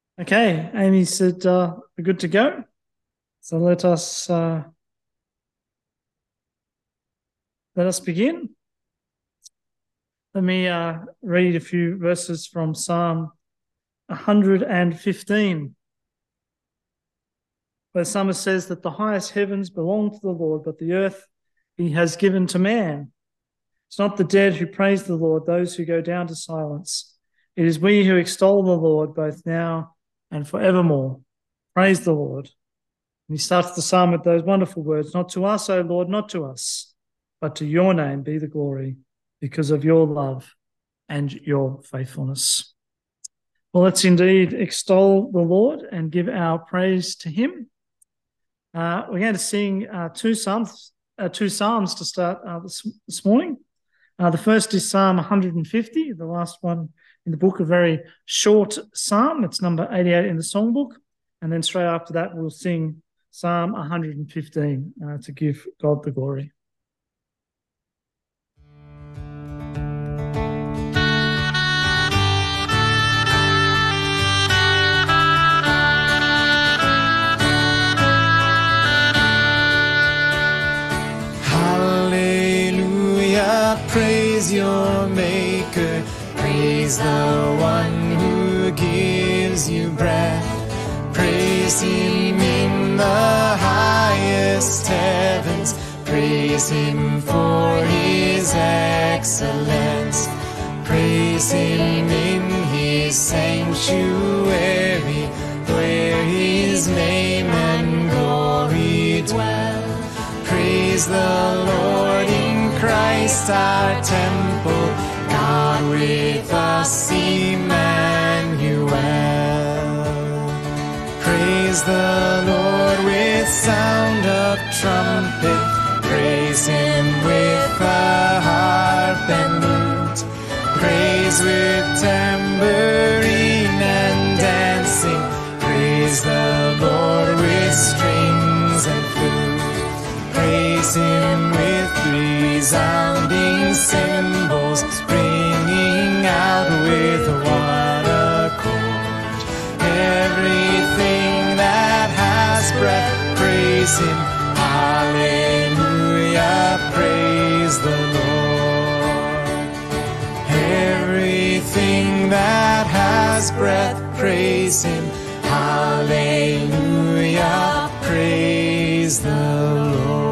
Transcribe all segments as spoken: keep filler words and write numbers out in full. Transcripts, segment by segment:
Okay, Amy said uh, we're good to go. So let us uh, let us begin. Let me uh, read a few verses from Psalm one hundred fifteen, where the psalmist says that the highest heavens belong to the Lord, but the earth he has given to man. It's not the dead who praise the Lord, those who go down to silence. It is we who extol the Lord both now and forevermore. Praise the Lord. And he starts the psalm with those wonderful words, not to us, O Lord, not to us, but to your name be the glory because of your love and your faithfulness. Well, let's indeed extol the Lord and give our praise to him. Uh, we're going to sing uh, two psalms, uh, two psalms to start uh, this, this morning. Uh, the first is Psalm one hundred fifty, the last one in the book, a very short psalm. It's number eighty-eight in the songbook. And then straight after that, we'll sing Psalm one hundred fifteen uh, to give God the glory. Hallelujah, praise your Maker, praise the one who gives you breath. Praise him in the highest heavens. Praise him for his excellence. Praise him in his sanctuary, where his name and glory dwell. Praise the Lord in Christ our temple, God with us, Emmanuel. Praise the Lord with sound of trumpet. Praise him with a harp and lute. Praise with tambourine and dancing. Praise the Lord with strings and flute. Praise him with resounding cymbals, ringing out with one accord. Everything that has breath, praise him. Hallelujah, praise the Lord. Everything that has breath, praise him. Hallelujah, praise the Lord.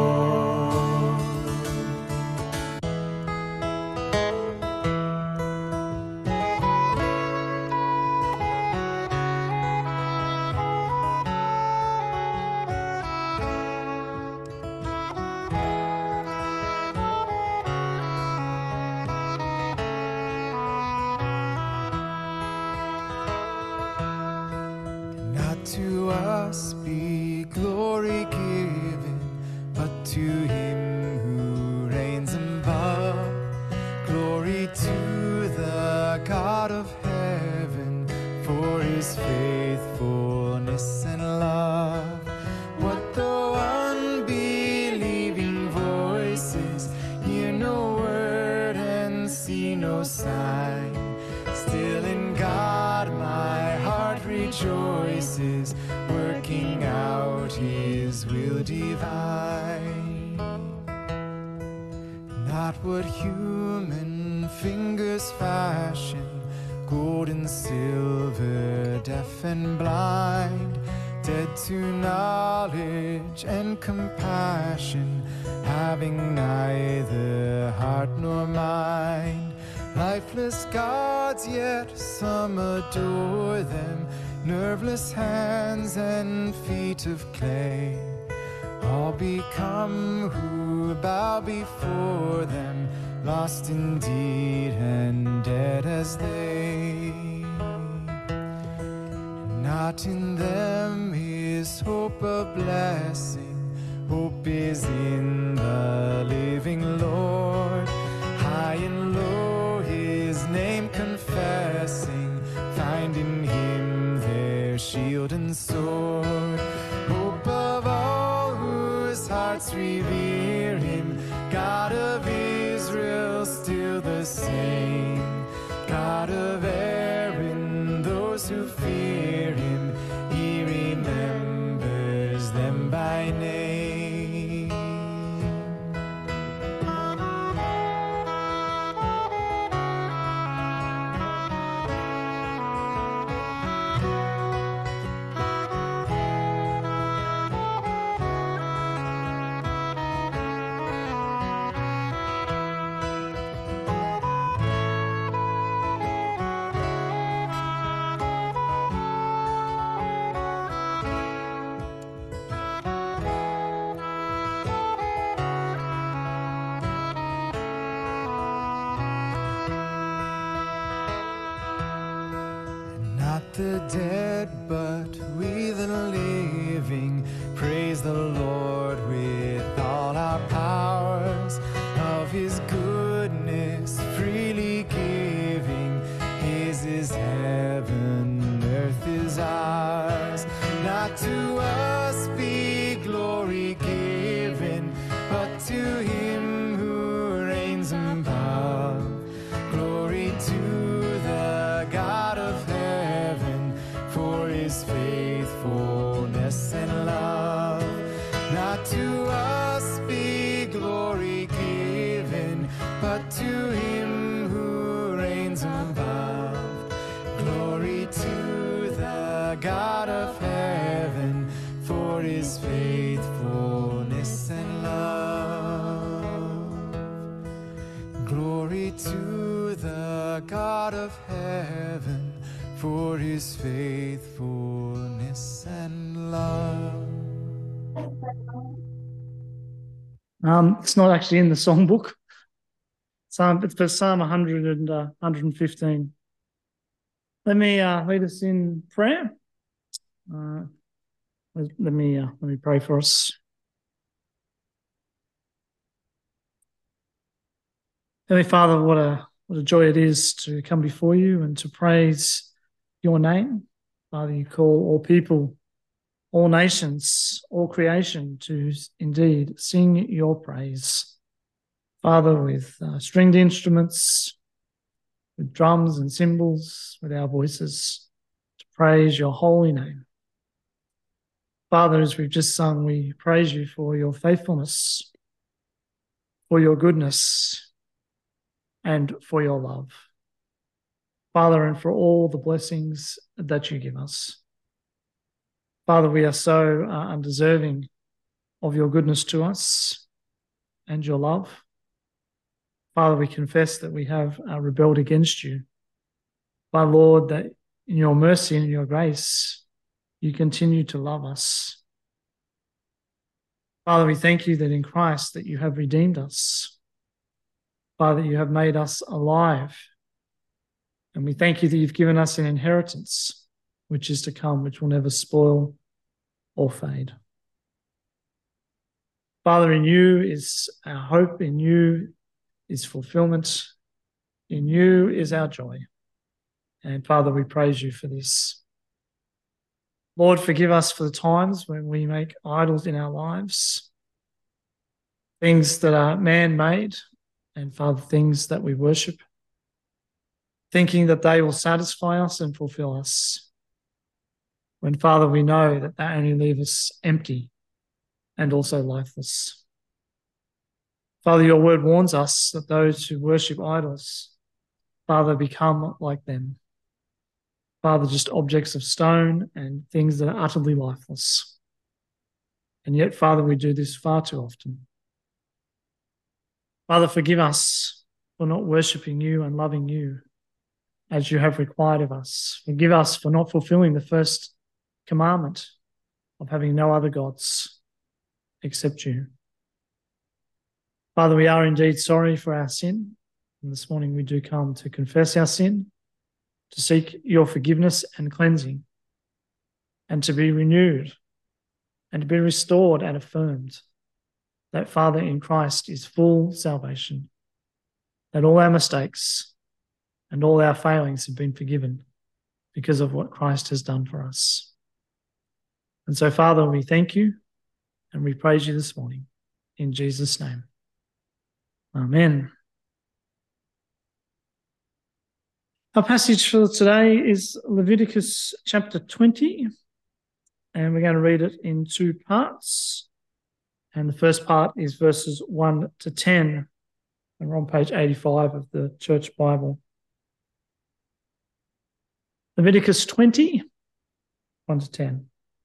To us be glory given, but to him who reigns above. Glory to the God of heaven for his faithfulness and love. What though unbelieving voices hear no word and see no sign? Still in God my heart rejoices, working out his will divine. Not what human fingers fashion, gold and silver, deaf and blind, dead to knowledge and compassion, having neither heart nor mind. Lifeless gods, yet some adore them, nerveless hands and feet of clay, all become who bow before them, lost indeed and dead as they. Not in them is hope of blessing, hope is in the living Lord. High and low his name confessing, find in him their shield and sword. Hope of all whose hearts revere him, God of Israel still the same, God of Aaron, those who fear him, the dead, but we the living praise the Lord with all our powers, of his goodness freely giving. His is heaven, earth is ours. Not to us be glory given, but to him who reigns above. Glory to the God of heaven for his faithfulness and love. Not to us be glory given, but to him who reigns above. Glory to the God of heaven for his faithfulness and love. Glory to the God of heaven for his faithfulness and love. Um, it's not actually in the songbook. Psalm, it's for Psalm one hundred and uh, one hundred fifteen. Let me uh, lead us in prayer. Uh, let, let me uh, let me pray for us. Heavenly Father, what a what a joy it is to come before you and to praise your name. Father, you call all people, all nations, all creation to indeed sing your praise. Father, with uh, stringed instruments, with drums and cymbals, with our voices, to praise your holy name. Father, as we've just sung, we praise you for your faithfulness, for your goodness, and for your love. Father, and for all the blessings that you give us. Father, we are so uh, undeserving of your goodness to us and your love. Father, we confess that we have uh, rebelled against you. My Lord, that in your mercy and in your grace, you continue to love us. Father, we thank you that in Christ that you have redeemed us. Father, you have made us alive. And we thank you that you've given us an inheritance, which is to come, which will never spoil or fade. Father, in you is our hope, in you is fulfillment, in you is our joy. And Father, we praise you for this. Lord, forgive us for the times when we make idols in our lives, things that are man-made, and Father, things that we worship, thinking that they will satisfy us and fulfill us. When, Father, we know that they only leave us empty and also lifeless. Father, your word warns us that those who worship idols, Father, become like them. Father, just objects of stone and things that are utterly lifeless. And yet, Father, we do this far too often. Father, forgive us for not worshipping you and loving you as you have required of us. Forgive us for not fulfilling the first commandment of having no other gods except you. Father, we are indeed sorry for our sin. And this morning we do come to confess our sin, to seek your forgiveness and cleansing, and to be renewed and to be restored and affirmed that, Father, in Christ is full salvation, that all our mistakes and all our failings have been forgiven because of what Christ has done for us. And so, Father, we thank you and we praise you this morning in Jesus' name. Amen. Our passage for today is Leviticus chapter twenty, and we're going to read it in two parts. And the first part is verses one to ten, and we're on page eighty-five of the Church Bible. Leviticus twenty, one to ten.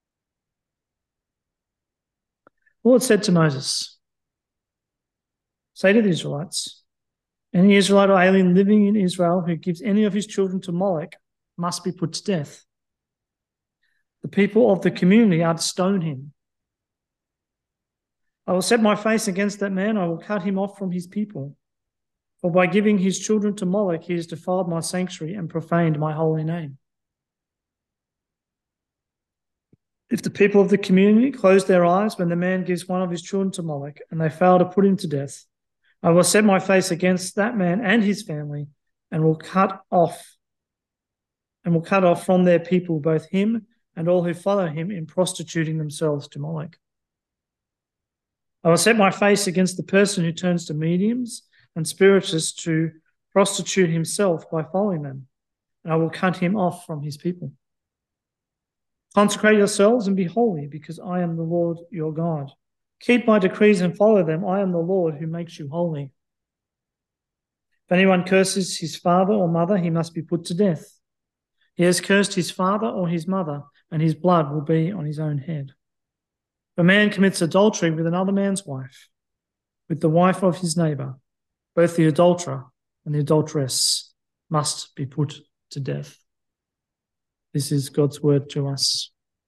The Lord said to Moses, "Say to the Israelites, any Israelite or alien living in Israel who gives any of his children to Molech must be put to death. The people of the community are to stone him. I will set my face against that man. I will cut him off from his people. For by giving his children to Molech, he has defiled my sanctuary and profaned my holy name. If the people of the community close their eyes when the man gives one of his children to Moloch and they fail to put him to death, I will set my face against that man and his family and will cut off and will cut off from their people both him and all who follow him in prostituting themselves to Moloch. I will set my face against the person who turns to mediums and spiritists to prostitute himself by following them, and I will cut him off from his people. Consecrate yourselves and be holy, because I am the Lord your God. Keep my decrees and follow them. I am the Lord who makes you holy. If anyone curses his father or mother, he must be put to death. He has cursed his father or his mother, and his blood will be on his own head. If a man commits adultery with another man's wife, with the wife of his neighbour, both the adulterer and the adulteress must be put to death. This is God's word to us.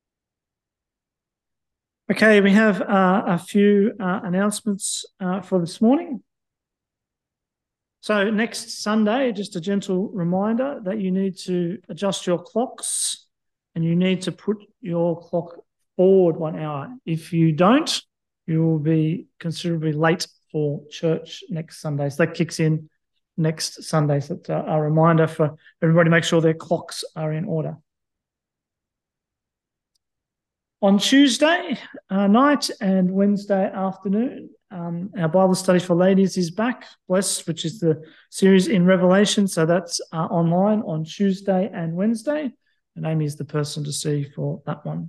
Okay, we have uh, a few uh, announcements uh, for this morning. So next Sunday, just a gentle reminder that you need to adjust your clocks and you need to put your clock forward one hour. If you don't, you will be considerably late for church next Sunday. So that kicks in next Sunday. So it's a, a reminder for everybody to make sure their clocks are in order. On Tuesday uh, night and Wednesday afternoon, um, our Bible study for ladies is back, Blessed, which is the series in Revelation. So that's uh, online on Tuesday and Wednesday. And Amy is the person to see for that one.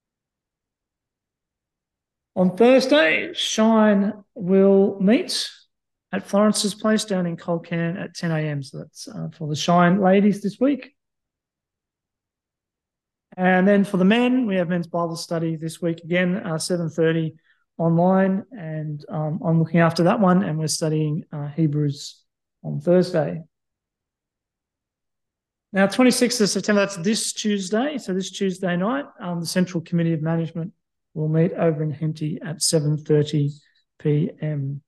On Thursday, Shine will meet at Florence's place down in Colcan at ten a.m. So that's uh, for the Shine ladies this week. And then for the men, we have men's Bible study this week again, uh, seven thirty online. And um, I'm looking after that one, and we're studying uh, Hebrews on Thursday. Now, twenty-sixth of September, that's this Tuesday. So this Tuesday night, um, the Central Committee of Management will meet over in Henty at seven thirty p.m.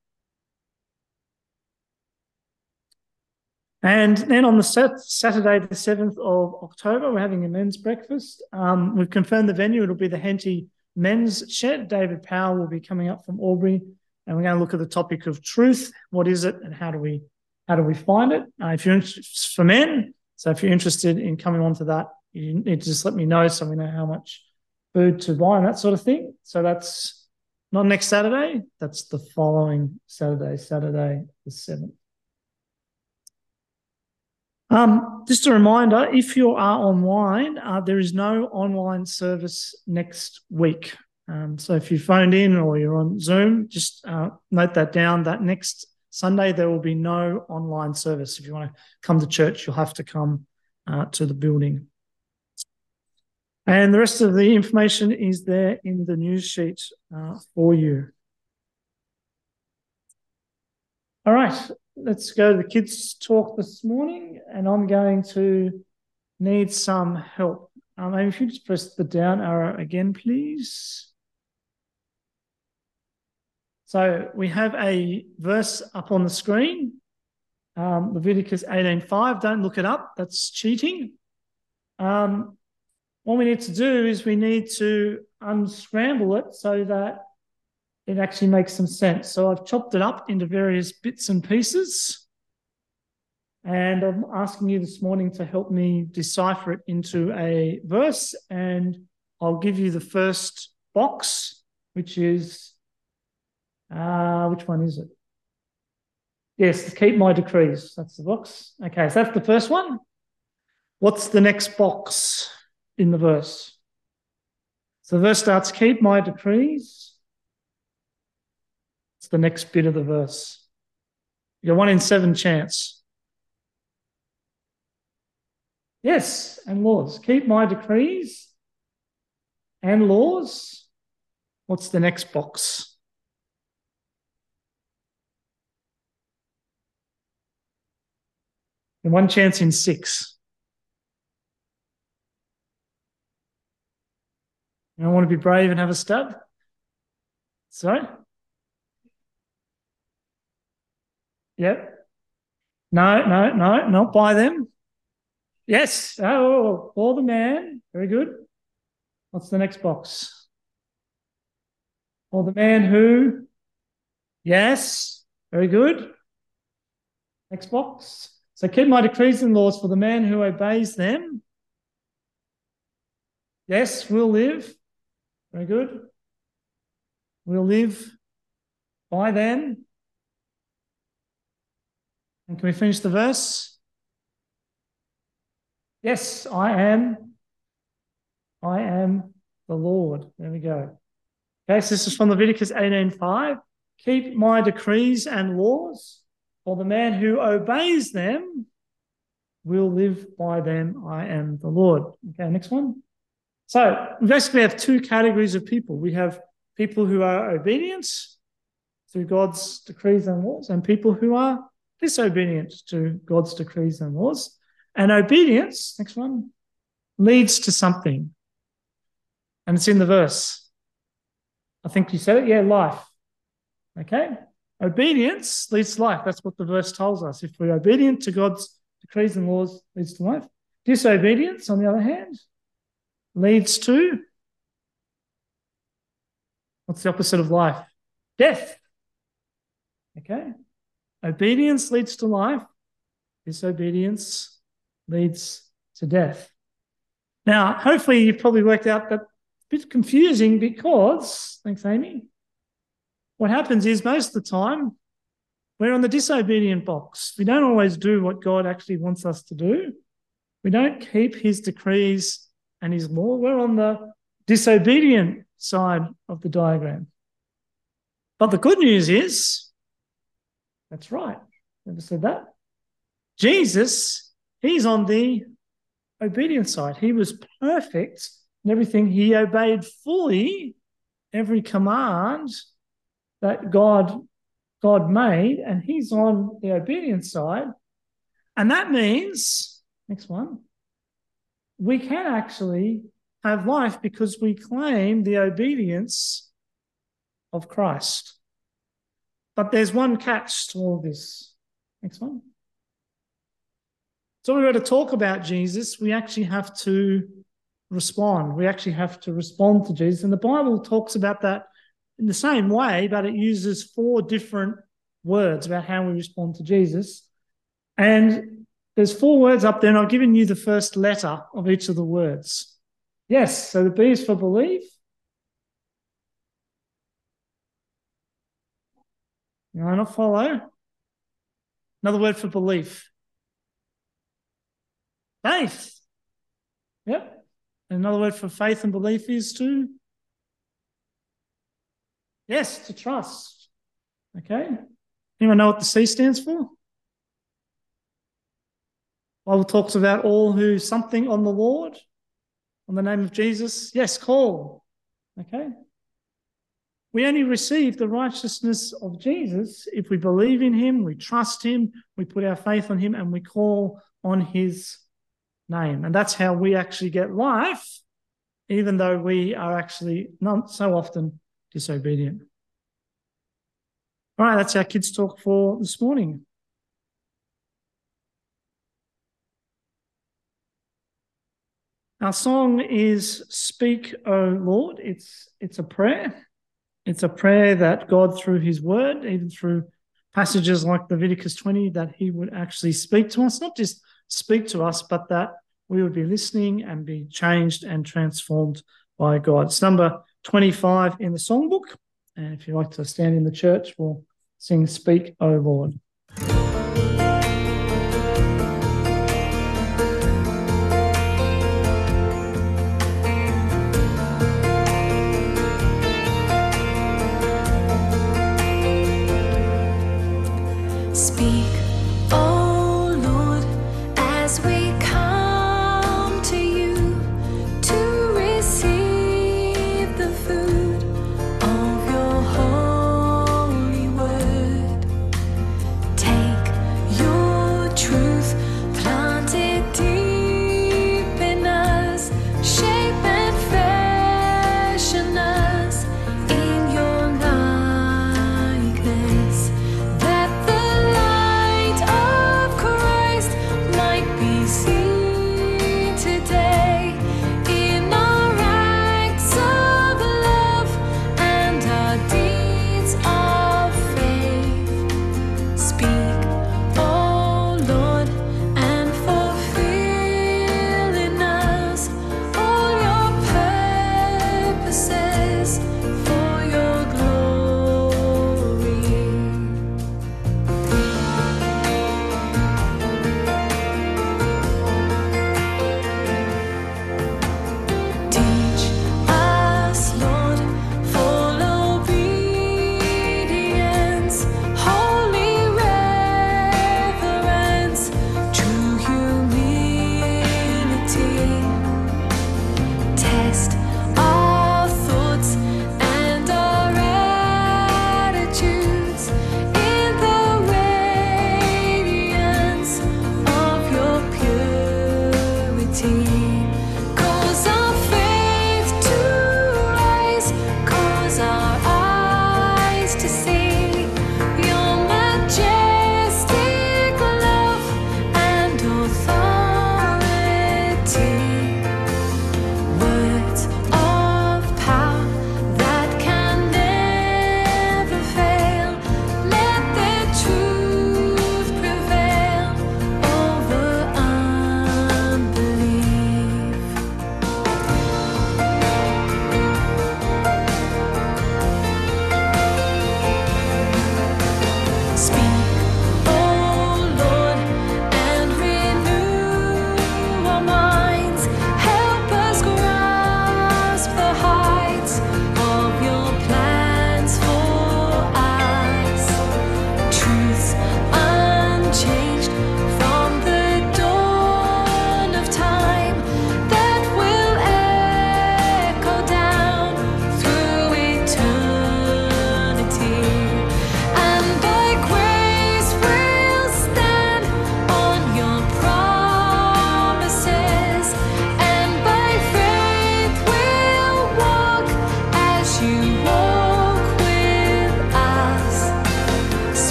And then on the sat- Saturday, the seventh of October, we're having a men's breakfast. Um, we've confirmed the venue. It'll be the Henty Men's Shed. David Powell will be coming up from Albury, and we're going to look at the topic of truth. What is it, and how do we how do we find it? Uh, if you're interested, for men, so if you're interested in coming on to that, you need to just let me know so we know how much food to buy and that sort of thing. So that's not next Saturday. That's the following Saturday, Saturday the seventh. Um, just a reminder, if you are online, uh, there is no online service next week. Um, so if you phoned in or you're on Zoom, just uh, note that down, that next Sunday there will be no online service. If you want to come to church, you'll have to come uh, to the building. And the rest of the information is there in the news sheet uh, for you. All right. Let's go to the kids' talk this morning, and I'm going to need some help. Um, maybe if you just press the down arrow again, please. So we have a verse up on the screen, um, Leviticus eighteen five. Don't look it up. That's cheating. Um, what we need to do is we need to unscramble it so that it actually makes some sense. So I've chopped it up into various bits and pieces, and I'm asking you this morning to help me decipher it into a verse, and I'll give you the first box, which is, uh, which one is it? Yes, keep my decrees. That's the box. Okay, so that's the first one. What's the next box in the verse? So the verse starts, keep my decrees. It's the next bit of the verse. You got one in seven chance. Yes, and laws. Keep my decrees and laws. What's the next box? And one chance in six. You don't want to be brave and have a stab? Sorry? Yep. No, no, no, not by them. Yes. Oh, for the man. Very good. What's the next box? Or the man who? Yes. Very good. Next box. So keep my decrees and laws, for the man who obeys them, yes, will live. Very good. Will live by them. And can we finish the verse? Yes, I am. I am the Lord. There we go. Okay, so this is from Leviticus eighteen five. Keep my decrees and laws, for the man who obeys them will live by them. I am the Lord. Okay, next one. So we basically have two categories of people. We have people who are obedient to God's decrees and laws, and people who are disobedient to God's decrees and laws. And obedience, next one, leads to something. And it's in the verse. I think you said it. Yeah, life. Okay? Obedience leads to life. That's what the verse tells us. If we're obedient to God's decrees and laws, leads to life. Disobedience, on the other hand, leads to, what's the opposite of life? Death. Okay? Obedience leads to life. Disobedience leads to death. Now, hopefully you've probably worked out that it's a bit confusing because, thanks Amy, what happens is most of the time we're on the disobedient box. We don't always do what God actually wants us to do. We don't keep his decrees and his law. We're on the disobedient side of the diagram. But the good news is, that's right. Never said that. Jesus, he's on the obedient side. He was perfect in everything. He obeyed fully every command that God, God made, and he's on the obedient side. And that means, next one, we can actually have life because we claim the obedience of Christ. But there's one catch to all this. Next one. So we're going to talk about Jesus. We actually have to respond. We actually have to respond to Jesus. And the Bible talks about that in the same way, but it uses four different words about how we respond to Jesus. And there's four words up there, and I've given you the first letter of each of the words. Yes, so the B is for believe. You might not follow. Another word for belief. Faith. Yep. And another word for faith and belief is to, yes, to trust. Okay. Anyone know what the C stands for? Bible talks about all who something on the Lord, on the name of Jesus. Yes, call. Okay. We only receive the righteousness of Jesus if we believe in him, we trust him, we put our faith on him, and we call on his name. And that's how we actually get life, even though we are actually not so often disobedient. All right, that's our kids' talk for this morning. Our song is Speak, O Lord. It's, it's a prayer. It's a prayer that God, through his word, even through passages like Leviticus twenty, that he would actually speak to us, not just speak to us, but that we would be listening and be changed and transformed by God. It's number twenty-five in the songbook. And if you'd like to stand in the church, we'll sing Speak, O Lord. Speak, O Lord, as we come to you to receive the food of your holy word. Take your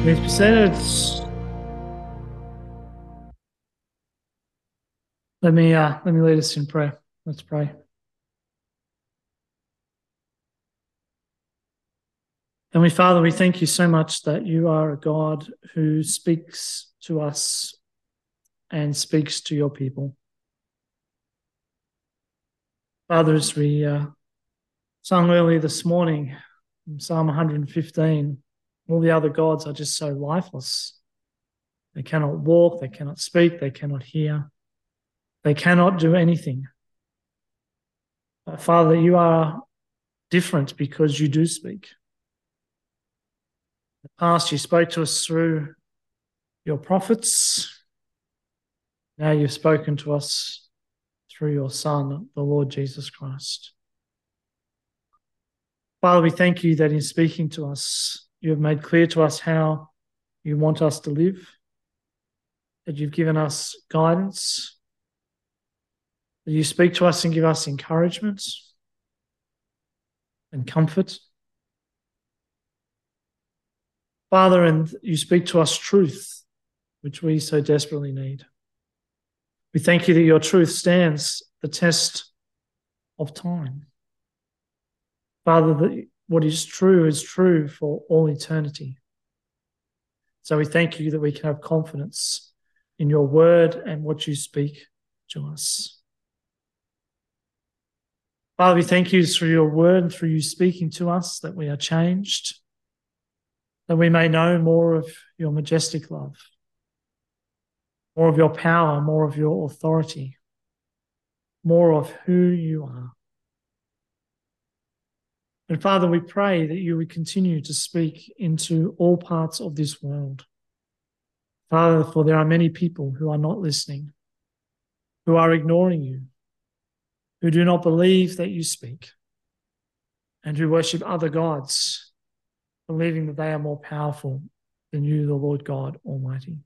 Please be seated. Let me uh, let me lead us in prayer. Let's pray. Heavenly Father, we thank you so much that you are a God who speaks to us and speaks to your people. Father, as we uh, sung earlier this morning from Psalm one hundred fifteen, all the other gods are just so lifeless. They cannot walk, they cannot speak, they cannot hear, they cannot do anything. But Father, you are different because you do speak. In the past, you spoke to us through your prophets. Now you've spoken to us through your Son, the Lord Jesus Christ. Father, we thank you that in speaking to us, you have made clear to us how you want us to live, that you've given us guidance, that you speak to us and give us encouragement and comfort. Father, and you speak to us truth, which we so desperately need. We thank you that your truth stands the test of time. Father, that what is true is true for all eternity. So we thank you that we can have confidence in your word and what you speak to us. Father, we thank you through your word and through you speaking to us that we are changed, that we may know more of your majestic love, more of your power, more of your authority, more of who you are. And Father, we pray that you would continue to speak into all parts of this world. Father, for there are many people who are not listening, who are ignoring you, who do not believe that you speak, and who worship other gods, believing that they are more powerful than you, the Lord God Almighty.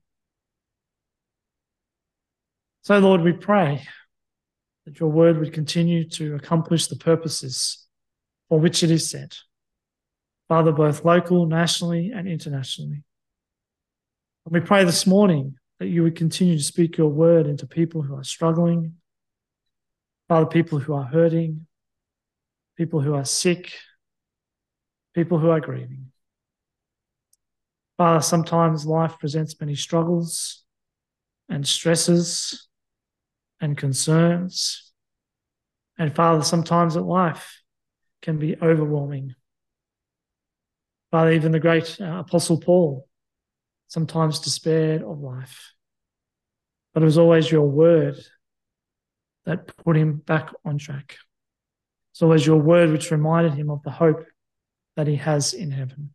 So, Lord, we pray that your word would continue to accomplish the purposes for which it is sent, Father, both local, nationally, and internationally. And we pray this morning that you would continue to speak your word into people who are struggling, Father, people who are hurting, people who are sick, people who are grieving. Father, sometimes life presents many struggles and stresses and concerns. And Father, sometimes at life can be overwhelming. Father, even the great uh, Apostle Paul sometimes despaired of life. But it was always your word that put him back on track. It's always your word which reminded him of the hope that he has in heaven.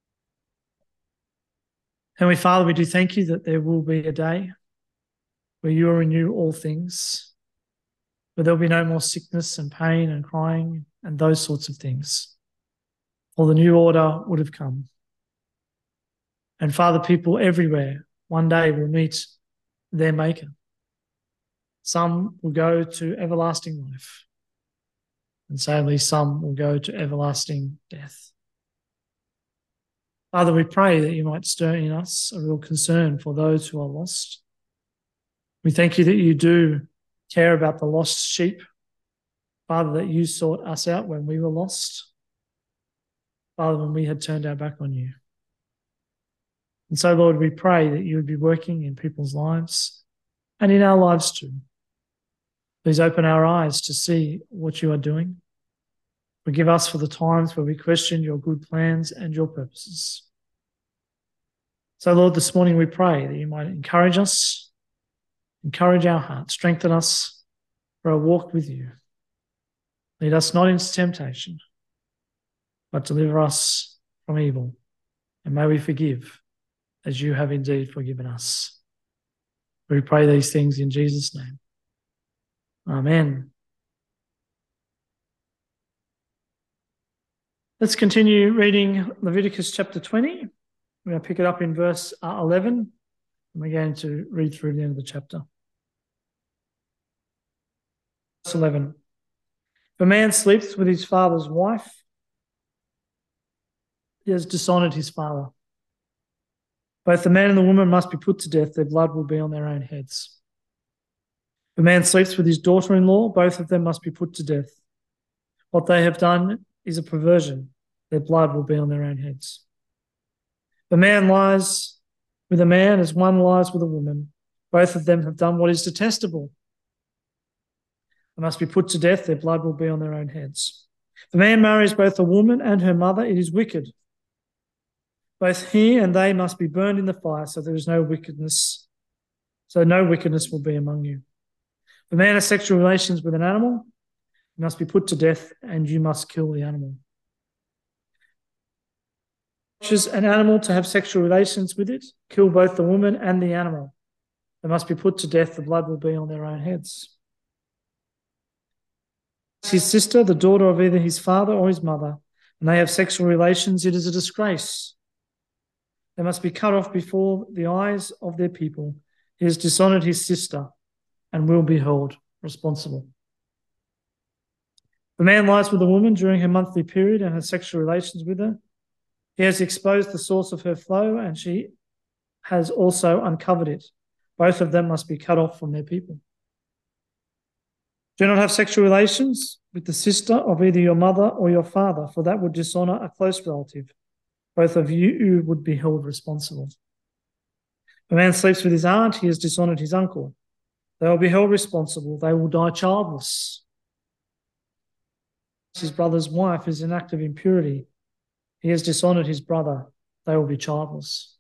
Heavenly Father, we do thank you that there will be a day where you will renew all things, where there will be no more sickness and pain and crying and those sorts of things. For the new order would have come. And Father, people everywhere one day will meet their Maker. Some will go to everlasting life, and sadly some will go to everlasting death. Father, we pray that you might stir in us a real concern for those who are lost. We thank you that you do care about the lost sheep. Father, that you sought us out when we were lost. Father, when we had turned our back on you. And so, Lord, we pray that you would be working in people's lives and in our lives too. Please open our eyes to see what you are doing. Forgive us for the times where we question your good plans and your purposes. So, Lord, this morning we pray that you might encourage us, encourage our hearts, strengthen us for a walk with you. Lead us not into temptation, but deliver us from evil. And may we forgive as you have indeed forgiven us. We pray these things in Jesus' name. Amen. Let's continue reading Leviticus chapter twenty. We're going to pick it up in verse eleven, and we're going to read through the end of the chapter. Verse eleven. If a man sleeps with his father's wife, he has dishonored his father. Both the man and the woman must be put to death. Their blood will be on their own heads. If a man sleeps with his daughter-in-law, both of them must be put to death. What they have done is a perversion. Their blood will be on their own heads. If a man lies with a man as one lies with a woman, both of them have done what is detestable. They must be put to death. Their blood will be on their own heads. If a man marries both a woman and her mother, it is wicked. Both he and they must be burned in the fire, so there is no wickedness, so no wickedness will be among you. If a man has sexual relations with an animal, he must be put to death, and you must kill the animal. Touches an animal to have sexual relations with it, kill both the woman and the animal. They must be put to death. The blood will be on their own heads. His sister, the daughter of either his father or his mother, and they have sexual relations, it is a disgrace. They must be cut off before the eyes of their people. He has dishonoured his sister and will be held responsible. If a man lies with a woman during her monthly period and has sexual relations with her, he has exposed the source of her flow, and she has also uncovered it. Both of them must be cut off from their people. Do not have sexual relations with the sister of either your mother or your father, for that would dishonour a close relative. Both of you would be held responsible. If a man sleeps with his aunt, he has dishonoured his uncle. They will be held responsible. They will die childless. His brother's wife is an act of impurity. He has dishonoured his brother. They will be childless.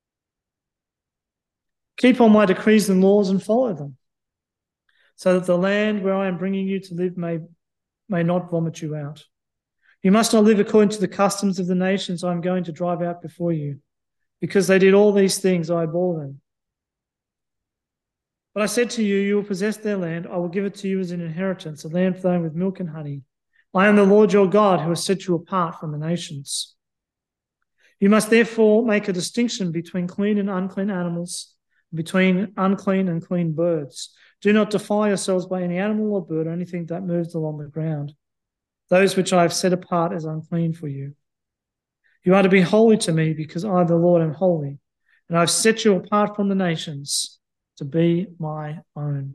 Keep all my decrees and laws and follow them, so that the land where I am bringing you to live may, may not vomit you out. You must not live according to the customs of the nations I am going to drive out before you. Because they did all these things, I abhor them. But I said to you, you will possess their land. I will give it to you as an inheritance, a land flowing with milk and honey. I am the Lord your God who has set you apart from the nations. You must therefore make a distinction between clean and unclean animals, between unclean and clean birds. Do not defile yourselves by any animal or bird or anything that moves along the ground, those which I have set apart as unclean for you. You are to be holy to me, because I, the Lord, am holy, and I have set you apart from the nations to be my own.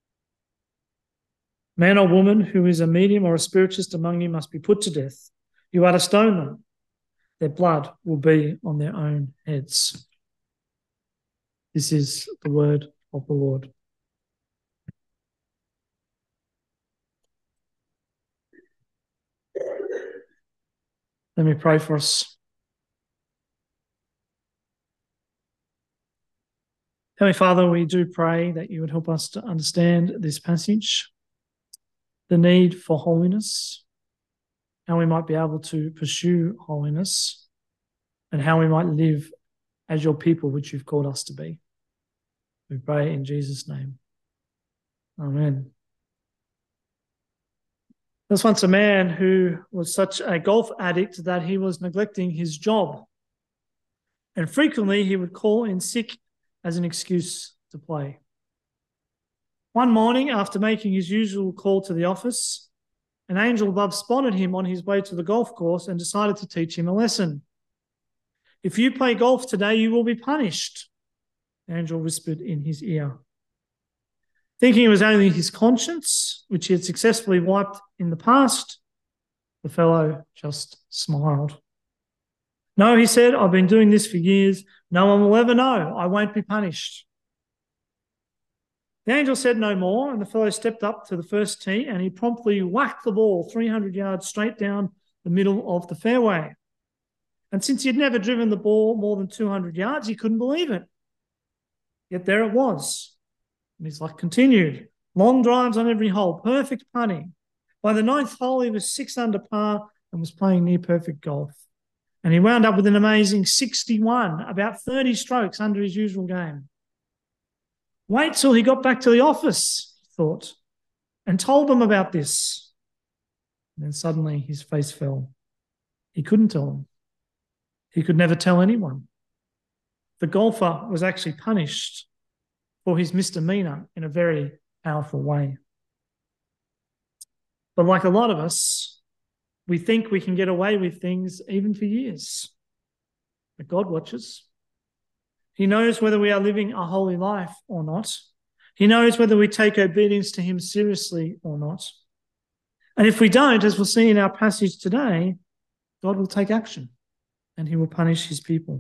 Man or woman who is a medium or a spiritist among you must be put to death. You are to stone them. Their blood will be on their own heads. This is the word of the Lord. Let me pray for us. Heavenly Father, we do pray that you would help us to understand this passage, the need for holiness, how we might be able to pursue holiness, and how we might live as your people, which you've called us to be. We pray in Jesus' name. Amen. There was once a man who was such a golf addict that he was neglecting his job. And frequently he would call in sick as an excuse to play. One morning, after making his usual call to the office, an angel above spotted him on his way to the golf course and decided to teach him a lesson. If you play golf today, you will be punished, the angel whispered in his ear. Thinking it was only his conscience, which he had successfully wiped in the past, the fellow just smiled. No, he said, I've been doing this for years. No one will ever know. I won't be punished. The angel said no more, and the fellow stepped up to the first tee and he promptly whacked the ball three hundred yards straight down the middle of the fairway. And since he had never driven the ball more than two hundred yards, he couldn't believe it. Yet there it was. And his luck continued. Long drives on every hole, perfect putting. By the ninth hole, he was six under par and was playing near perfect golf. And he wound up with an amazing sixty-one, about thirty strokes under his usual game. Wait till he got back to the office, he thought, and told them about this. And then suddenly his face fell. He couldn't tell them. He could never tell anyone. The golfer was actually punished for his misdemeanor in a very powerful way. But like a lot of us, we think we can get away with things even for years. But God watches. He knows whether we are living a holy life or not. He knows whether we take obedience to him seriously or not. And if we don't, as we'll see in our passage today, God will take action and he will punish his people.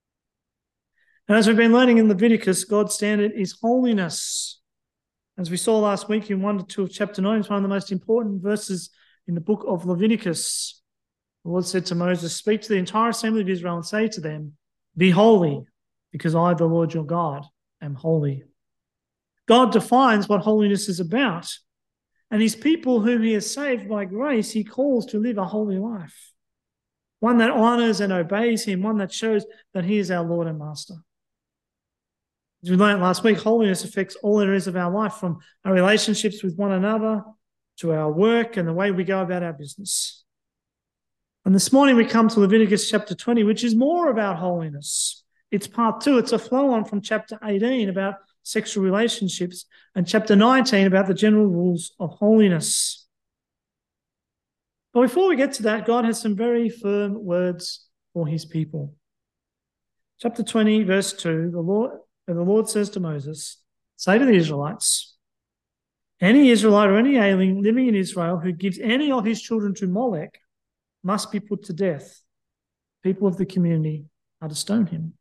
And as we've been learning in Leviticus, God's standard is holiness. As we saw last week in one to two of chapter nine, it's one of the most important verses in the book of Leviticus. The Lord said to Moses, "Speak to the entire assembly of Israel and say to them, 'Be holy, because I, the Lord your God, am holy.'" God defines what holiness is about, and his people whom he has saved by grace, he calls to live a holy life, one that honours and obeys him, one that shows that he is our Lord and Master. As we learned last week, holiness affects all areas of our life, from our relationships with one another to our work and the way we go about our business. And this morning we come to Leviticus chapter twenty, which is more about holiness. It's part two. It's a flow on from chapter eighteen about sexual relationships and chapter nineteen about the general rules of holiness. But before we get to that, God has some very firm words for his people. Chapter twenty, verse two, the Lord, the Lord says to Moses, "Say to the Israelites, any Israelite or any alien living in Israel who gives any of his children to Molech must be put to death. People of the community are to stone him.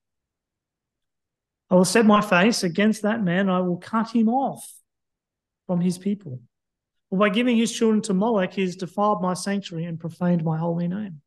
I will set my face against that man. I will cut him off from his people. For by giving his children to Molech, he has defiled my sanctuary and profaned my holy name."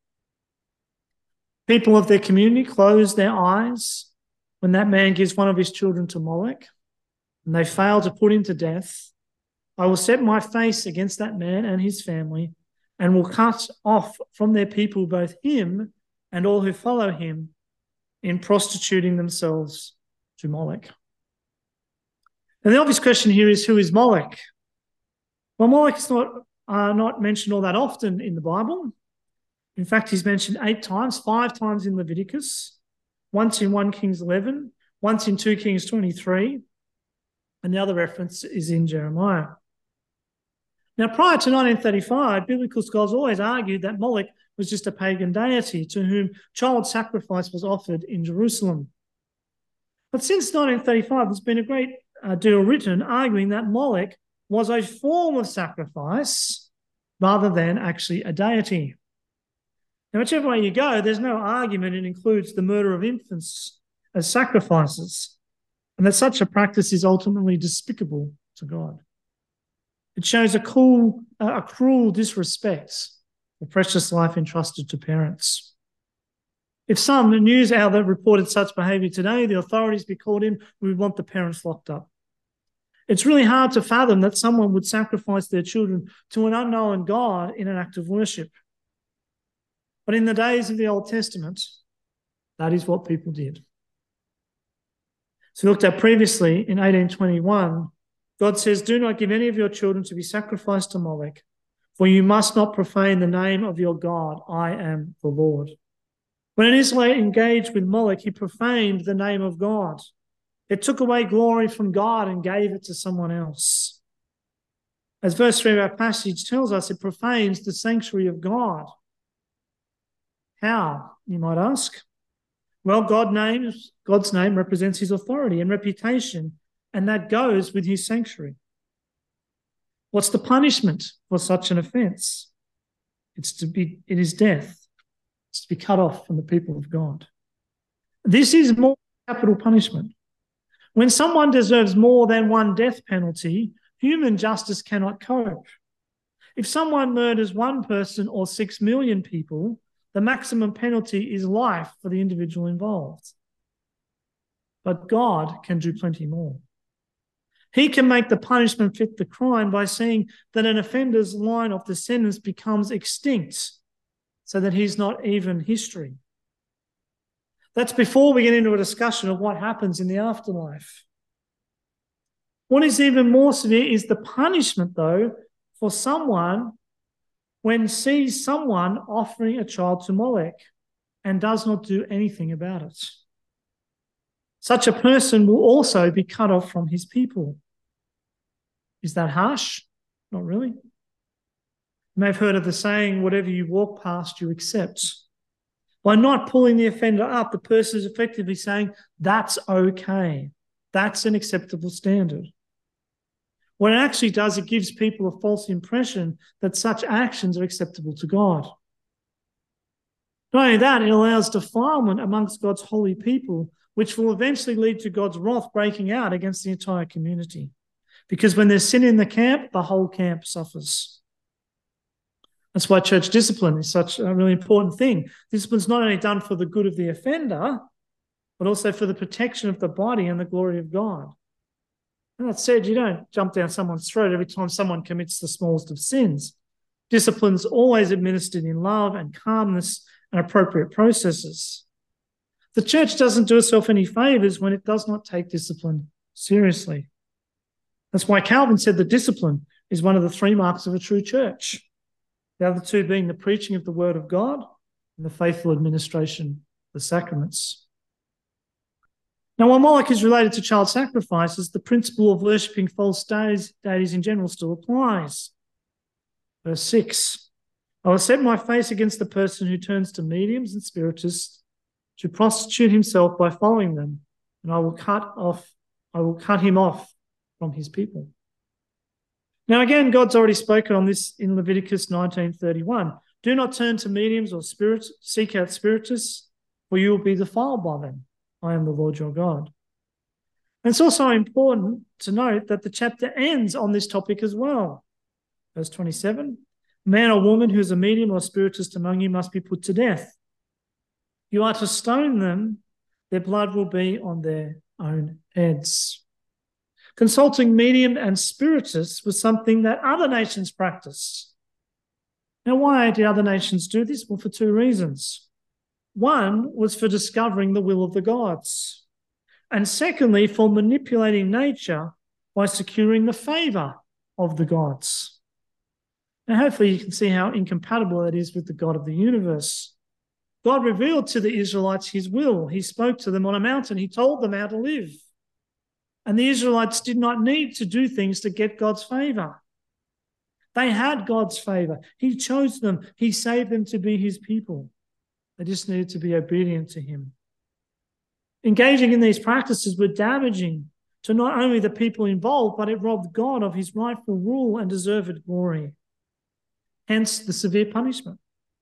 People of their community close their eyes when that man gives one of his children to Molech, and they fail to put him to death. I will set my face against that man and his family, and will cut off from their people both him and all who follow him in prostituting themselves to Molech. And the obvious question here is, who is Molech? Well, Molech is not, uh, not mentioned all that often in the Bible. In fact, he's mentioned eight times, five times in Leviticus, once in First Kings eleven, once in Second Kings twenty-three, and the other reference is in Jeremiah. Now, prior to nineteen thirty-five, biblical scholars always argued that Molech was just a pagan deity to whom child sacrifice was offered in Jerusalem. But since nineteen thirty-five, there's been a great uh, deal written arguing that Molech was a form of sacrifice rather than actually a deity. Now, whichever way you go, there's no argument it includes the murder of infants as sacrifices, and that such a practice is ultimately despicable to God. It shows a, cool, uh, a cruel disrespect for precious life entrusted to parents. If some news outlet reported such behaviour today, the authorities be called in, we would want the parents locked up. It's really hard to fathom that someone would sacrifice their children to an unknown God in an act of worship. But in the days of the Old Testament, that is what people did. So we looked at previously in eighteen twenty-one, God says, "Do not give any of your children to be sacrificed to Molech, for you must not profane the name of your God. I am the Lord." When an Israelite engaged with Molech, he profaned the name of God. It took away glory from God and gave it to someone else. As verse three of our passage tells us, it profanes the sanctuary of God. How, you might ask? Well, God names, God's name represents his authority and reputation, and that goes with his sanctuary. What's the punishment for such an offence? It's to be, it is death. It's to be cut off from the people of God. This is more capital punishment. When someone deserves more than one death penalty, human justice cannot cope. If someone murders one person or six million people, the maximum penalty is life for the individual involved. But God can do plenty more. He can make the punishment fit the crime by seeing that an offender's line of descendants becomes extinct so that he's not even history. That's before we get into a discussion of what happens in the afterlife. What is even more severe is the punishment, though, for someone when sees someone offering a child to Molech and does not do anything about it. Such a person will also be cut off from his people. Is that harsh? Not really. You may have heard of the saying, whatever you walk past, you accept. By not pulling the offender up, the person is effectively saying, that's okay. That's an acceptable standard. What it actually does, it gives people a false impression that such actions are acceptable to God. Not only that, it allows defilement amongst God's holy people, which will eventually lead to God's wrath breaking out against the entire community. Because when there's sin in the camp, the whole camp suffers. That's why church discipline is such a really important thing. Discipline is not only done for the good of the offender, but also for the protection of the body and the glory of God. And that said, you don't jump down someone's throat every time someone commits the smallest of sins. Discipline is always administered in love and calmness and appropriate processes. The church doesn't do itself any favours when it does not take discipline seriously. That's why Calvin said that discipline is one of the three marks of a true church. The other two being the preaching of the word of God and the faithful administration of the sacraments. Now, while Moloch is related to child sacrifices, the principle of worshipping false deities in general still applies. Verse six, I will set my face against the person who turns to mediums and spiritists to prostitute himself by following them, and I will cut off, I will cut him off from his people. Now, again, God's already spoken on this in Leviticus nineteen thirty-one. Do not turn to mediums or spirits, seek out spiritists, for you will be defiled by them. I am the Lord your God. And it's also important to note that the chapter ends on this topic as well. Verse twenty-seven, a man or woman who is a medium or spiritist among you must be put to death. You are to stone them, their blood will be on their own heads. Consulting medium and spiritists was something that other nations practiced. Now, why did other nations do this? Well, for two reasons. One was for discovering the will of the gods. And secondly, for manipulating nature by securing the favour of the gods. Now, hopefully you can see how incompatible it is with the God of the universe. God revealed to the Israelites his will. He spoke to them on a mountain. He told them how to live. And the Israelites did not need to do things to get God's favour. They had God's favour. He chose them. He saved them to be his people. They just needed to be obedient to him. Engaging in these practices were damaging to not only the people involved, but it robbed God of his rightful rule and deserved glory. Hence the severe punishment.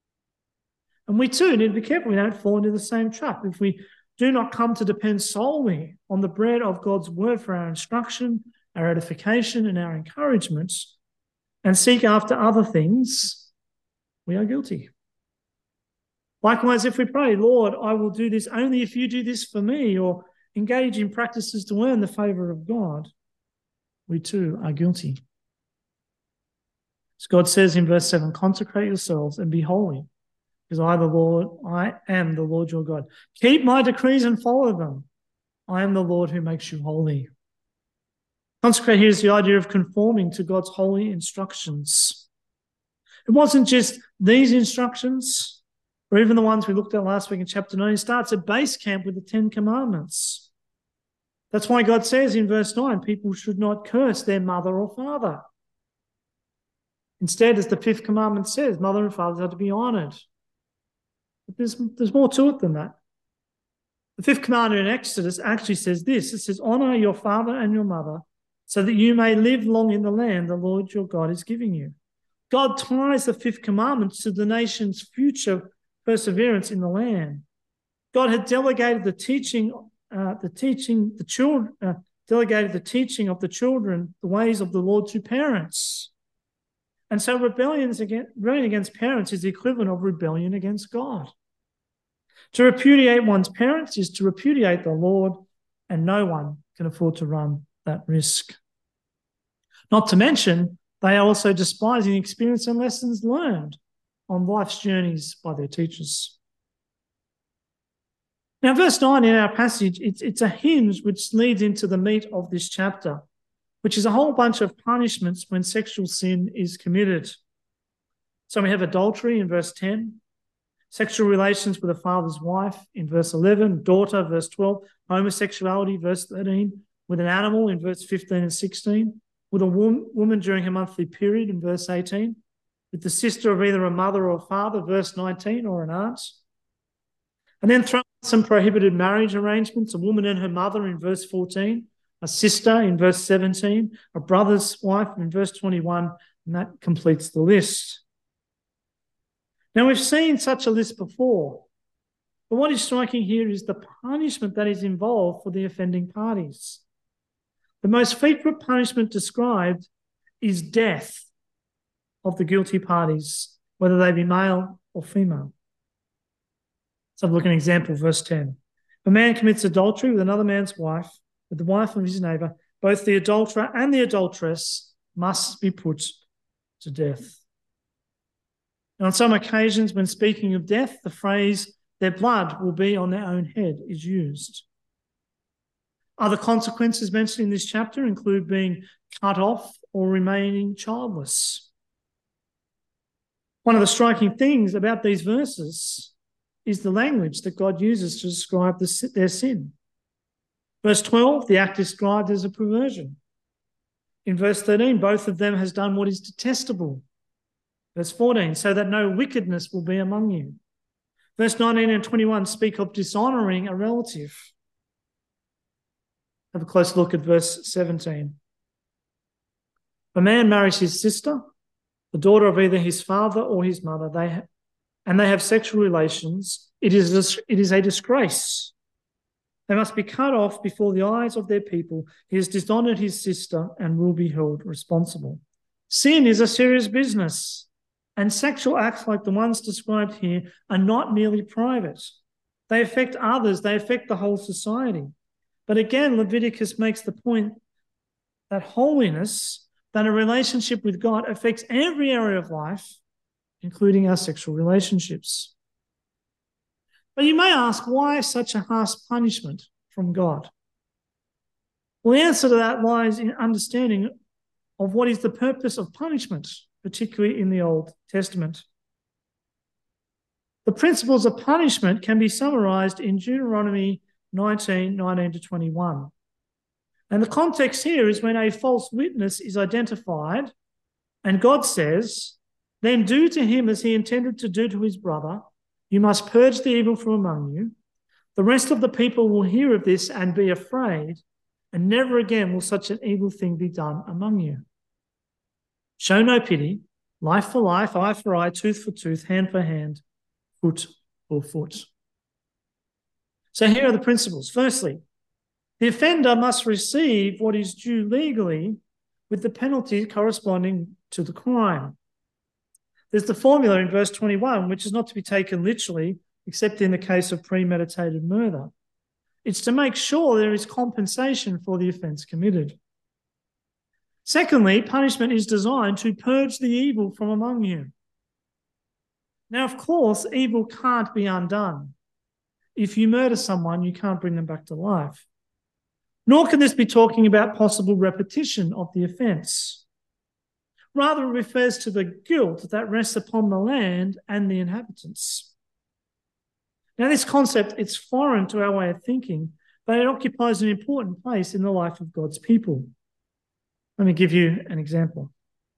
And we too need to be careful we don't fall into the same trap. If we do not come to depend solely on the bread of God's word for our instruction, our edification, and our encouragement, and seek after other things, we are guilty. Likewise, if we pray, Lord, I will do this only if you do this for me, or engage in practices to earn the favour of God, we too are guilty. As God says in verse seven, consecrate yourselves and be holy, because I, the Lord, I am the Lord your God. Keep my decrees and follow them. I am the Lord who makes you holy. Consecrate here is the idea of conforming to God's holy instructions. It wasn't just these instructions, or even the ones we looked at last week in chapter nine. It starts at base camp with the Ten Commandments. That's why God says in verse nine, people should not curse their mother or father. Instead, as the fifth commandment says, mother and fathers are to be honoured. But there's, there's more to it than that. The fifth commandment in Exodus actually says this. It says, honour your father and your mother so that you may live long in the land the Lord your God is giving you. God ties the fifth commandment to the nation's future perseverance in the land. God had delegated the teaching, uh, the teaching, the children, uh, delegated the teaching of the children, the ways of the Lord to parents. And so rebellions against, rebellion against parents is the equivalent of rebellion against God. To repudiate one's parents is to repudiate the Lord, and no one can afford to run that risk. Not to mention, they are also despising experience and lessons learned on life's journeys by their teachers. Now, verse nine in our passage, it's, it's a hinge which leads into the meat of this chapter, which is a whole bunch of punishments when sexual sin is committed. So we have adultery in verse ten, sexual relations with a father's wife in verse eleven, daughter, verse twelve, homosexuality, verse thirteen, with an animal in verse fifteen and sixteen, with a woman during her monthly period in verse eighteen, with the sister of either a mother or a father, verse nineteen, or an aunt. And then throw some prohibited marriage arrangements, a woman and her mother in verse fourteen, a sister in verse seventeen, a brother's wife in verse twenty-one, and that completes the list. Now, we've seen such a list before, but what is striking here is the punishment that is involved for the offending parties. The most frequent punishment described is death of the guilty parties, whether they be male or female. Let's have a look at an example, verse ten. If a man commits adultery with another man's wife, with the wife of his neighbour, both the adulterer and the adulteress must be put to death. And on some occasions, when speaking of death, the phrase, their blood will be on their own head, is used. Other consequences mentioned in this chapter include being cut off or remaining childless. One of the striking things about these verses is the language that God uses to describe the, their sin. Verse twelve, the act is described as a perversion. In verse thirteen, both of them has done what is detestable. Verse fourteen, so that no wickedness will be among you. Verse nineteen and twenty-one speak of dishonouring a relative. Have a close look at verse seventeen. If a man marries his sister, the daughter of either his father or his mother, they ha- and they have sexual relations, it is, a, it is a disgrace. They must be cut off before the eyes of their people. He has dishonoured his sister and will be held responsible. Sin is a serious business, and sexual acts like the ones described here are not merely private. They affect others, they affect the whole society. But again, Leviticus makes the point that holiness, that a relationship with God affects every area of life, including our sexual relationships. But you may ask, why such a harsh punishment from God? Well, the answer to that lies in understanding of what is the purpose of punishment, particularly in the Old Testament. The principles of punishment can be summarized in Deuteronomy nineteen, nineteen to twenty-one. And the context here is when a false witness is identified and God says, then do to him as he intended to do to his brother. You must purge the evil from among you. The rest of the people will hear of this and be afraid, and never again will such an evil thing be done among you. Show no pity, life for life, eye for eye, tooth for tooth, hand for hand, foot for foot. So here are the principles. Firstly, the offender must receive what is due legally with the penalty corresponding to the crime. There's the formula in verse twenty-one, which is not to be taken literally, except in the case of premeditated murder. It's to make sure there is compensation for the offence committed. Secondly, punishment is designed to purge the evil from among you. Now, of course, evil can't be undone. If you murder someone, you can't bring them back to life. Nor can this be talking about possible repetition of the offence. Rather, it refers to the guilt that rests upon the land and the inhabitants. Now, this concept, it's foreign to our way of thinking, but it occupies an important place in the life of God's people. Let me give you an example.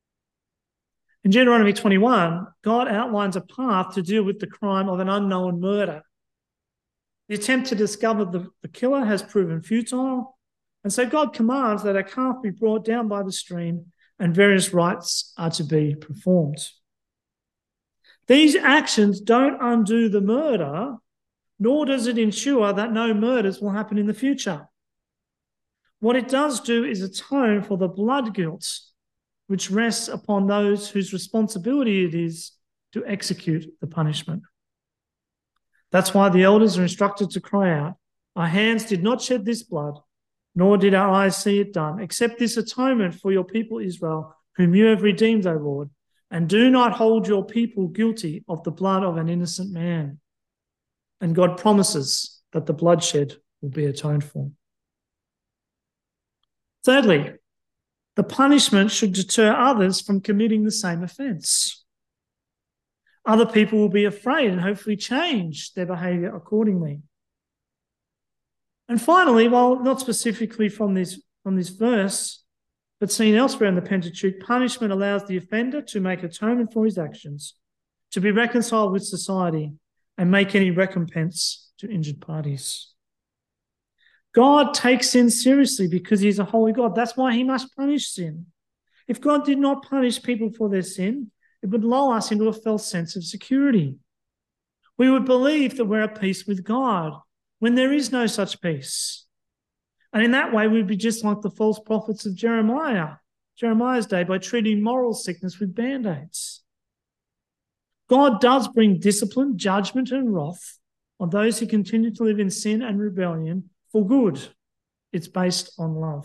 In Deuteronomy twenty-one, God outlines a path to deal with the crime of an unknown murder. The attempt to discover the, the killer has proven futile, and so God commands that a calf be brought down by the stream and various rites are to be performed. These actions don't undo the murder, nor does it ensure that no murders will happen in the future. What it does do is atone for the blood guilt which rests upon those whose responsibility it is to execute the punishment. That's why the elders are instructed to cry out, our hands did not shed this blood, nor did our eyes see it done, except this atonement for your people Israel, whom you have redeemed, O Lord, and do not hold your people guilty of the blood of an innocent man. And God promises that the bloodshed will be atoned for. Thirdly, the punishment should deter others from committing the same offence. Other people will be afraid and hopefully change their behaviour accordingly. And finally, while not specifically from this, from this verse, but seen elsewhere in the Pentateuch, punishment allows the offender to make atonement for his actions, to be reconciled with society, and make any recompense to injured parties. God takes sin seriously because he's a holy God. That's why he must punish sin. If God did not punish people for their sin, it would lull us into a false sense of security. We would believe that we're at peace with God when there is no such peace. And in that way, we'd be just like the false prophets of Jeremiah, Jeremiah's day, by treating moral sickness with band-aids. God does bring discipline, judgment, and wrath on those who continue to live in sin and rebellion for good. It's based on love.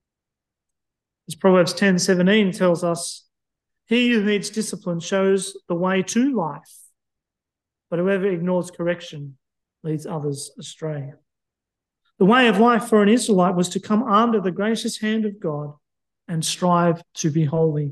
As Proverbs ten seventeen tells us, he who heeds discipline shows the way to life, but whoever ignores correction leads others astray. The way of life for an Israelite was to come under the gracious hand of God and strive to be holy.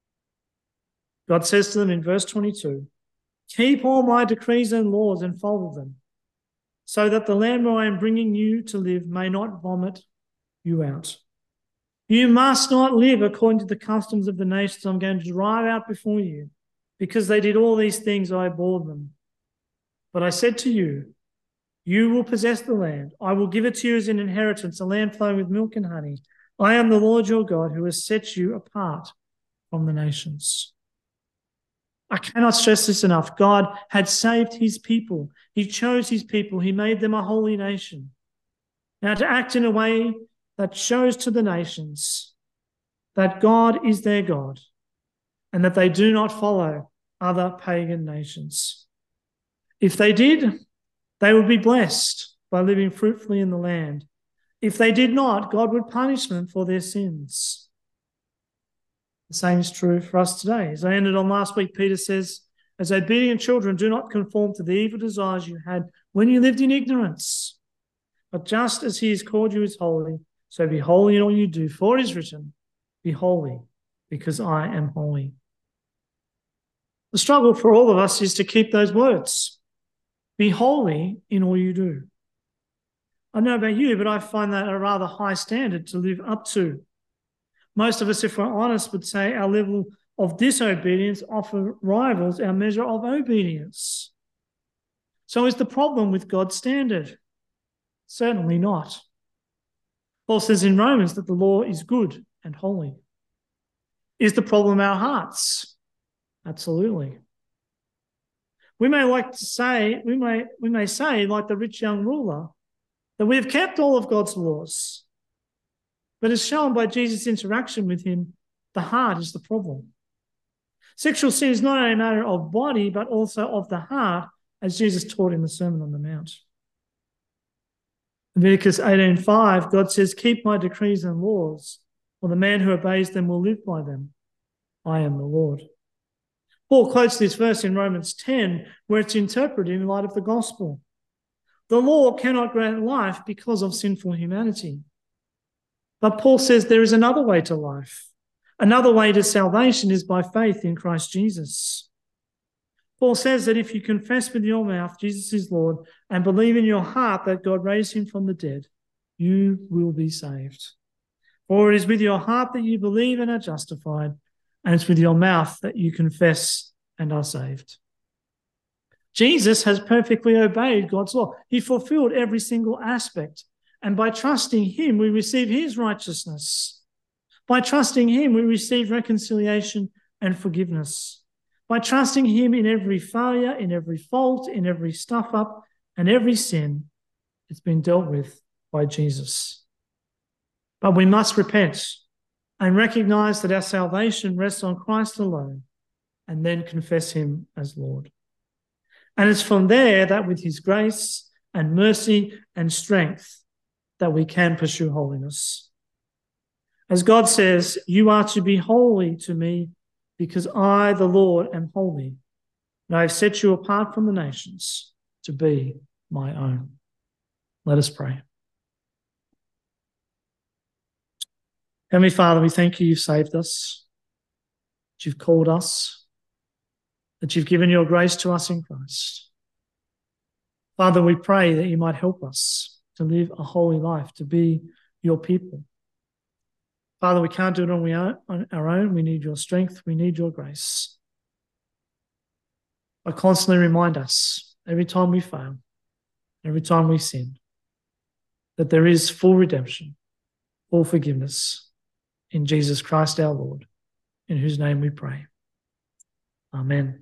God says to them in verse twenty-two, keep all my decrees and laws and follow them, so that the land where I am bringing you to live may not vomit you out. You must not live according to the customs of the nations I'm going to drive out before you, because they did all these things, I abhorred them. But I said to you, you will possess the land. I will give it to you as an inheritance, a land flowing with milk and honey. I am the Lord your God who has set you apart from the nations. I cannot stress this enough. God had saved his people. He chose his people. He made them a holy nation. Now, to act in a way that shows to the nations that God is their God and that they do not follow other pagan nations. If they did, they would be blessed by living fruitfully in the land. If they did not, God would punish them for their sins. The same is true for us today. As I ended on last week, Peter says, as obedient children, do not conform to the evil desires you had when you lived in ignorance. But just as he has called you as holy, so be holy in all you do, for it is written, be holy, because I am holy. The struggle for all of us is to keep those words. Be holy in all you do. I don't know about you, but I find that a rather high standard to live up to. Most of us, if we're honest, would say our level of disobedience often rivals our measure of obedience. So is the problem with God's standard? Certainly not. Paul says in Romans that the law is good and holy. Is the problem our hearts? Absolutely. We may like to say, we may, we may say, like the rich young ruler, that we have kept all of God's laws. But as shown by Jesus' interaction with him, the heart is the problem. Sexual sin is not only a matter of body, but also of the heart, as Jesus taught in the Sermon on the Mount. Leviticus eighteen five, God says, keep my decrees and laws, for the man who obeys them will live by them. I am the Lord. Paul quotes this verse in Romans ten, where it's interpreted in light of the gospel. The law cannot grant life because of sinful humanity. But Paul says there is another way to life. Another way to salvation is by faith in Christ Jesus. Paul says that if you confess with your mouth Jesus is Lord and believe in your heart that God raised him from the dead, you will be saved. For it is with your heart that you believe and are justified, and it's with your mouth that you confess and are saved. Jesus has perfectly obeyed God's law. He fulfilled every single aspect. And by trusting him, we receive his righteousness. By trusting him, we receive reconciliation and forgiveness. By trusting him in every failure, in every fault, in every stuff-up, and every sin, it's been dealt with by Jesus. But we must repent and recognize that our salvation rests on Christ alone, and then confess him as Lord. And it's from there that with his grace and mercy and strength that we can pursue holiness. As God says, you are to be holy to me because I, the Lord, am holy, and I have set you apart from the nations to be my own. Let us pray. Heavenly Father, we thank you you've saved us, that you've called us, that you've given your grace to us in Christ. Father, we pray that you might help us to live a holy life, to be your people. Father, we can't do it on our own. We need your strength. We need your grace. I constantly remind us every time we fail every time we sin, that there is full redemption, full forgiveness in Jesus Christ our Lord, in whose name we pray. Amen.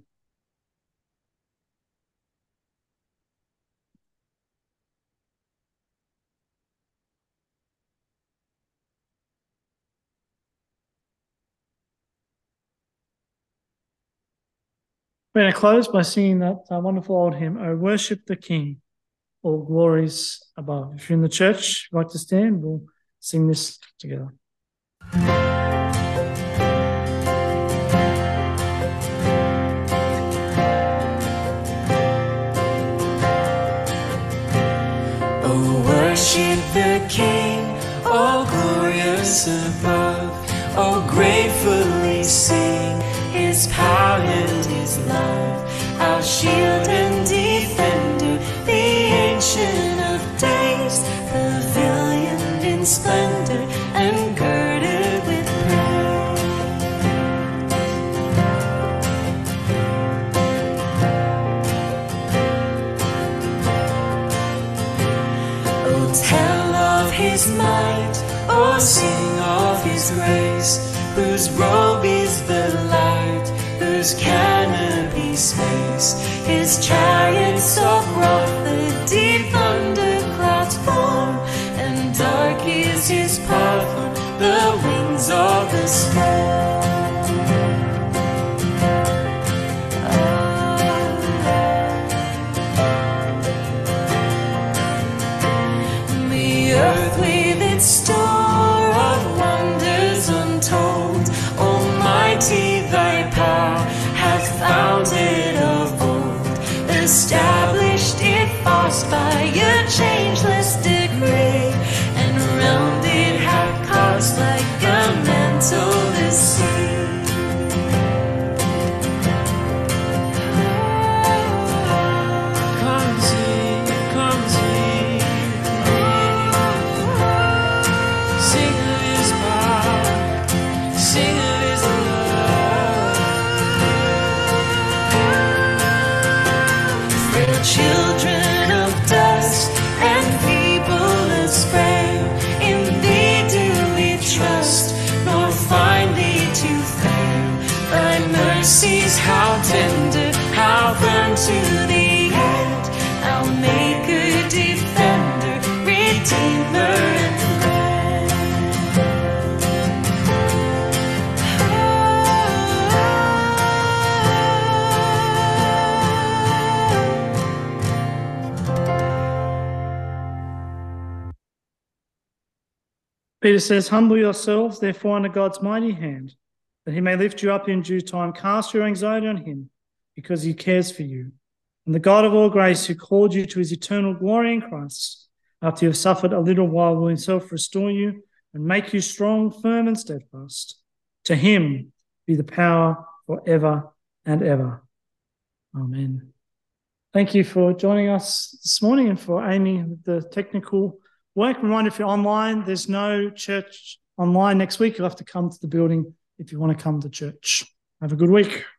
We're going to close by singing that uh, wonderful old hymn, O Worship the King, all glories above. If you're in the church, if you'd like to stand, we'll sing this together. Oh, worship the King, all glorious above. Oh, gratefully sing His power and His love, our shield and defender, the Ancient of Days, pavilioned in splendor and girded with praise. Oh, tell of His might, oh, sing of His grace, whose robe is the light, whose canopy space, His chariots of wrath, the deep thunder clouds form, and dark is His path on the wings of the storm. The earth with its store of wonders untold, Almighty Thy power hath founded of old, established it fast by a changeless decree, and round it hath cast like a mantle the sea. Come sing, come sing, sing of His power, sing of His love. Frail children of dust and feeble as frame, in Thee do we trust, nor find Thee to fail. Thy mercies how tender, how firm to the end, our Maker, Defender, Redeemer, and Peter says, humble yourselves, therefore, under God's mighty hand, that He may lift you up in due time. Cast your anxiety on Him, because He cares for you. And the God of all grace, who called you to His eternal glory in Christ, after you have suffered a little while, will Himself restore you and make you strong, firm, and steadfast. To Him be the power forever and ever. Amen. Thank you for joining us this morning and for Amy with the technical work. Reminder, if you're online, there's no church online next week. You'll have to come to the building if you want to come to church. Have a good week.